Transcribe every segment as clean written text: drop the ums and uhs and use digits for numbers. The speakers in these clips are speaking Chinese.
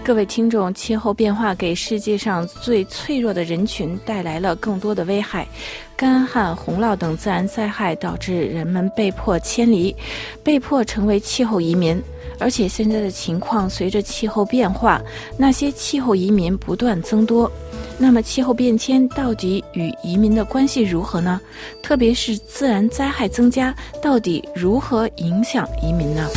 各位听众，气候变化给世界上最脆弱的人群带来了更多的危害。干旱、洪涝等自然灾害导致人们被迫迁离，被迫成为气候移民。而且现在的情况，随着气候变化，那些气候移民不断增多。那么气候变迁到底与移民的关系如何呢？特别是自然灾害增加，到底如何影响移民呢？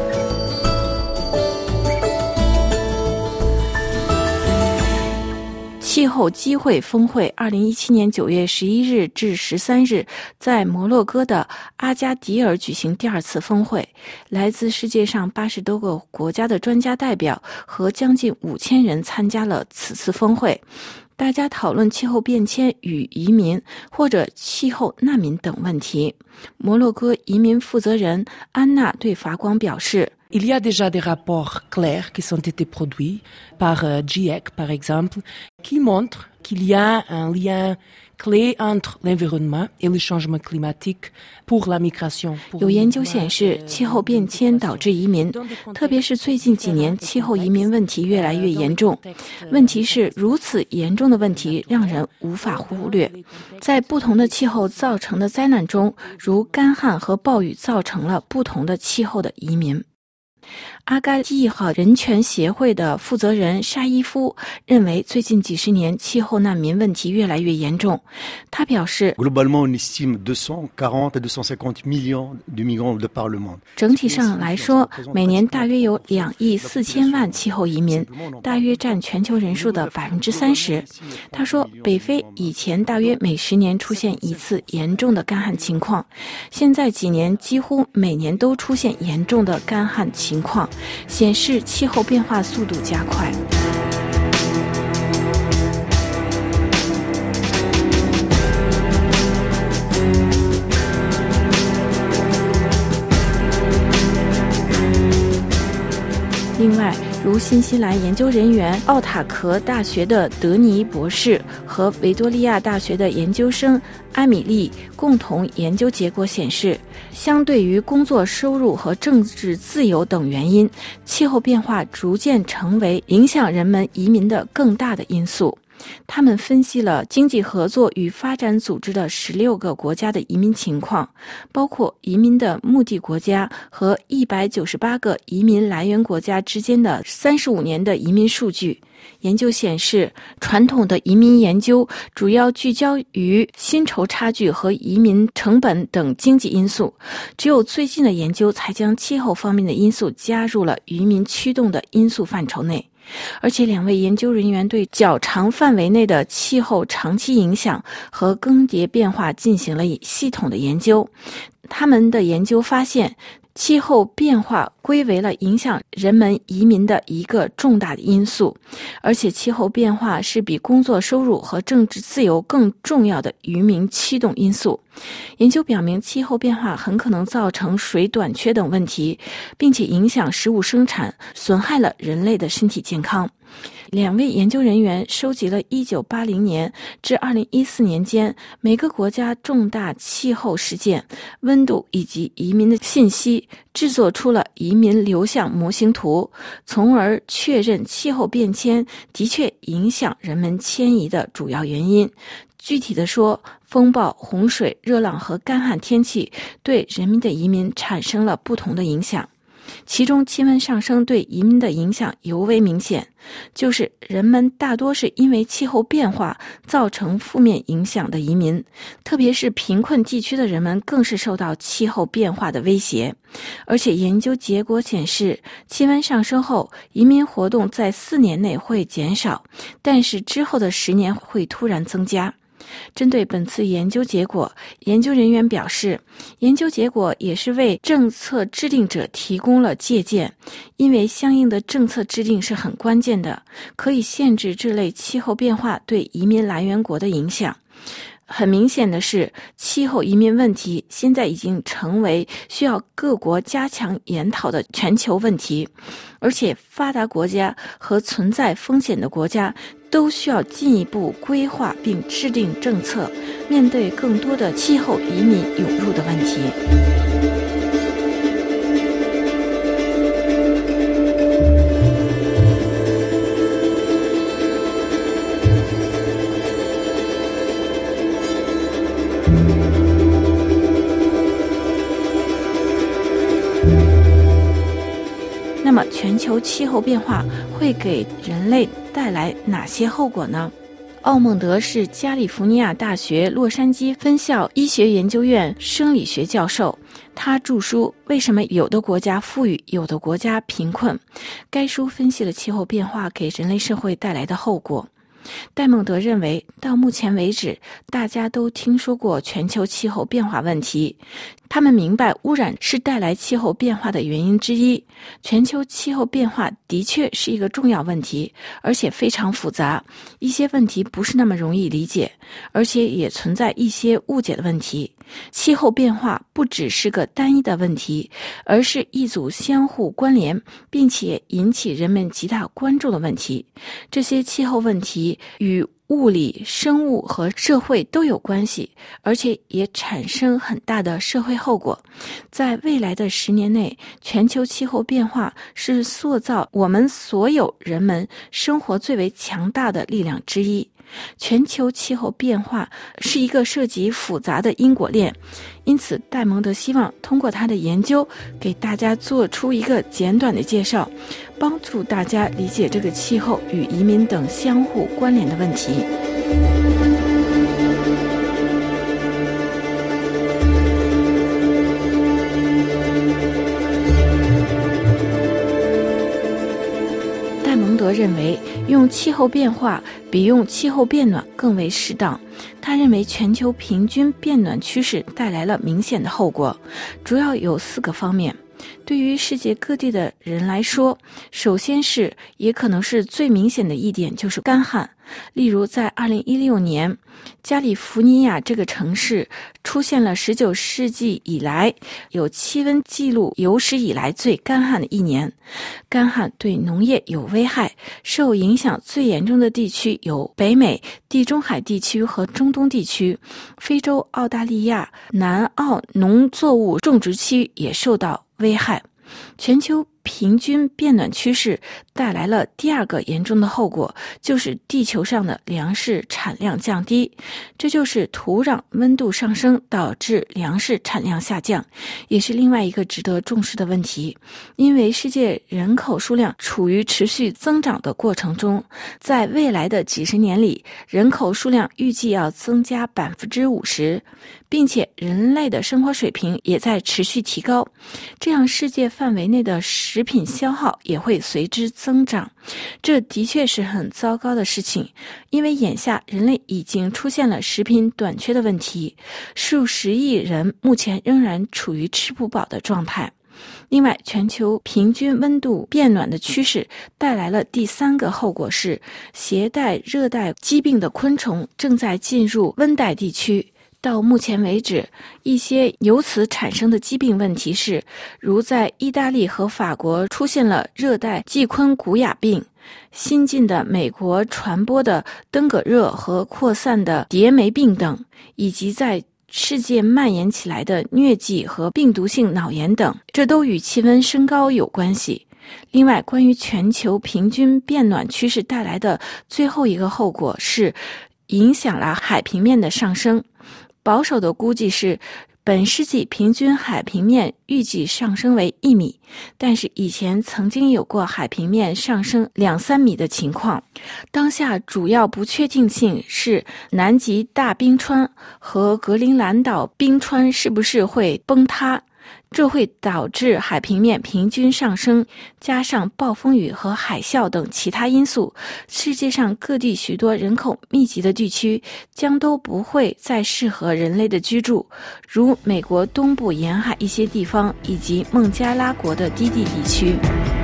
气候机会峰会2017年9月11日至13日在摩洛哥的阿加迪尔举行第二次峰会，来自世界上80多个国家的专家代表和将近5000人参加了此次峰会。大家讨论气候变迁与移民或者气候难民等问题。摩洛哥移民负责人安娜对法广表示 Il y a déjà des rapports clairs qui ont été produits par GIEC, par exemple, qui montrent qu'il y a un lien clé entre l'environnement et le changement climatique pour la migration. 有研究显示，气候变迁导致移民，特别是最近几年，气候移民问题越来越严重。问题是，如此严重的问题让人无法忽略。在不同的气候造成的灾难中，如干旱和暴雨造成了不同的气候的移民。阿加基号人权协会的负责人沙伊夫认为，最近几十年气候难民问题越来越严重。他表示 Globalement, on estime 240 à 250 millions de migrants de par le monde. 整体上来说，每年大约有2亿4千万气候移民，大约占全球人数的30%。他说，北非以前大约每10年出现一次严重的干旱情况，现在几年几乎每年都出现严重的干旱情况，显示气候变化速度加快。另外，如新西兰研究人员奥塔克大学的德尼博士和维多利亚大学的研究生埃米丽共同研究结果显示，相对于工作收入和政治自由等原因，气候变化逐渐成为影响人们移民的更大的因素。他们分析了经济合作与发展组织的16个国家的移民情况，包括移民的目的国家和198个移民来源国家之间的35年的移民数据。研究显示，传统的移民研究主要聚焦于薪酬差距和移民成本等经济因素，只有最近的研究才将气候方面的因素加入了移民驱动的因素范畴内。而且2位研究人员对较长范围内的气候长期影响和更迭变化进行了系统的研究。他们的研究发现，气候变化归为了影响人们移民的一个重大的因素，而且气候变化是比工作收入和政治自由更重要的移民驱动因素。研究表明，气候变化很可能造成水短缺等问题，并且影响食物生产，损害了人类的身体健康。2位研究人员收集了1980年至2014年间每个国家重大气候事件、温度以及移民的信息，制作出了移民流向模型图，从而确认气候变迁的确影响人们迁移的主要原因。具体的说，风暴、洪水、热浪和干旱天气对人民的移民产生了不同的影响。其中气温上升对移民的影响尤为明显，就是人们大多是因为气候变化造成负面影响的移民，特别是贫困地区的人们更是受到气候变化的威胁。而且研究结果显示，气温上升后，移民活动在4年内会减少，但是之后的10年会突然增加。针对本次研究结果，研究人员表示，研究结果也是为政策制定者提供了借鉴，因为相应的政策制定是很关键的，可以限制这类气候变化对移民来源国的影响。很明显的是，气候移民问题现在已经成为需要各国加强研讨的全球问题，而且发达国家和存在风险的国家都需要进一步规划并制定政策，面对更多的气候移民涌入的问题。 那么全球气候变化会给人类带来哪些后果呢？奥蒙德是加利福尼亚大学洛杉矶分校医学研究院生理学教授，他著书《为什么有的国家富裕，有的国家贫困》，该书分析了气候变化给人类社会带来的后果。戴蒙德认为，到目前为止，大家都听说过全球气候变化问题，他们明白污染是带来气候变化的原因之一。全球气候变化的确是一个重要问题，而且非常复杂，一些问题不是那么容易理解，而且也存在一些误解的问题。气候变化不只是个单一的问题，而是一组相互关联并且引起人们极大关注的问题。这些气候问题与物理、生物和社会都有关系，而且也产生很大的社会后果。在未来的10年内，全球气候变化是塑造我们所有人们生活最为强大的力量之一。全球气候变化是一个涉及复杂的因果链，因此戴蒙德希望通过他的研究给大家做出一个简短的介绍，帮助大家理解这个气候与移民等相互关联的问题。戴蒙德认为，用气候变化比用气候变暖更为适当。他认为全球平均变暖趋势带来了明显的后果，主要有4个方面。对于世界各地的人来说，首先是也可能是最明显的一点就是干旱。例如在2016年，加利福尼亚这个城市出现了19世纪以来有气温记录有史以来最干旱的一年。干旱对农业有危害，受影响最严重的地区有北美、地中海地区和中东地区，非洲、澳大利亚、南澳农作物种植区也受到危害。全球平均变暖趋势带来了第2个严重的后果，就是地球上的粮食产量降低，这就是土壤温度上升导致粮食产量下降，也是另外一个值得重视的问题。因为世界人口数量处于持续增长的过程中，在未来的几十年里，人口数量预计要增加 50%， 并且人类的生活水平也在持续提高，这样世界范围内的食品消耗也会随之增长。这的确是很糟糕的事情，因为眼下人类已经出现了食品短缺的问题，数十亿人目前仍然处于吃不饱的状态。另外，全球平均温度变暖的趋势带来了第3个后果，是携带热带疾病的昆虫正在进入温带地区。到目前为止，一些由此产生的疾病问题是，如在意大利和法国出现了热带季昆古雅病，新近的美国传播的登革热和扩散的蝶霉病等，以及在世界蔓延起来的疟疾和病毒性脑炎等，这都与气温升高有关系。另外，关于全球平均变暖趋势带来的最后一个后果是影响了海平面的上升。保守的估计是，本世纪平均海平面预计上升为1米，但是以前曾经有过海平面上升2-3米的情况。当下主要不确定性是南极大冰川和格陵兰岛冰川是不是会崩塌，这会导致海平面平均上升，加上暴风雨和海啸等其他因素，世界上各地许多人口密集的地区将都不会再适合人类的居住，如美国东部沿海一些地方以及孟加拉国的低地地区。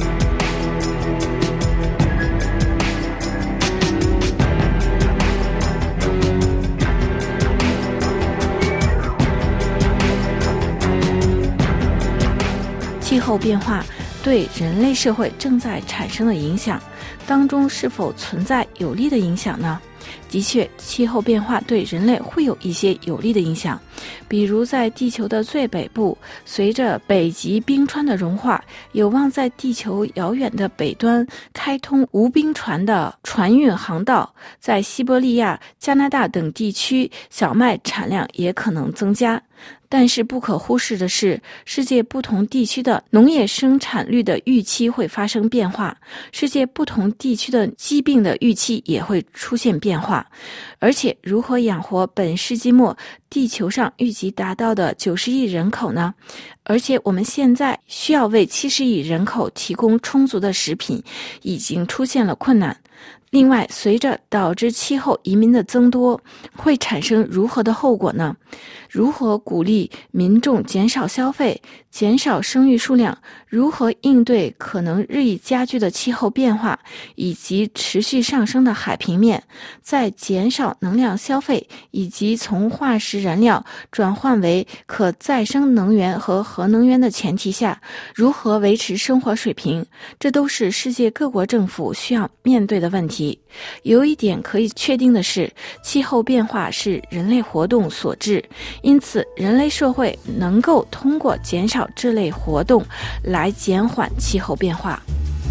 气候变化对人类社会正在产生的影响当中，是否存在有利的影响呢？ 的确，气候变化对人类会有一些有利的影响，比如在地球的最北部，随着北极冰川的融化，有望在地球遥远的北端开通无冰船的船运航道，在西伯利亚、加拿大等地区，小麦产量也可能增加。但是不可忽视的是，世界不同地区的农业生产率的预期会发生变化，世界不同地区的疾病的预期也会出现变化。而且如何养活本世纪末地球上预计达到的90亿人口呢？而且我们现在需要为70亿人口提供充足的食品，已经出现了困难。另外，随着导致气候移民的增多，会产生如何的后果呢？如何鼓励民众减少消费，减少生育数量？如何应对可能日益加剧的气候变化，以及持续上升的海平面？在减少能量消费，以及从化石燃料转换为可再生能源和核能源的前提下，如何维持生活水平？这都是世界各国政府需要面对的问题。有一点可以确定的是，气候变化是人类活动所致，因此人类社会能够通过减少这类活动来减缓气候变化。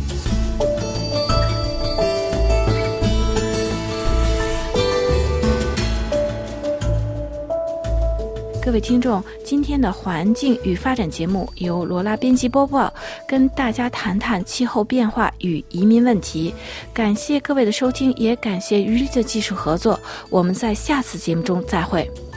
各位听众，今天的环境与发展节目由罗拉编辑播报，跟大家谈谈气候变化与移民问题。感谢各位的收听，也感谢与的技术合作。我们在下次节目中再会。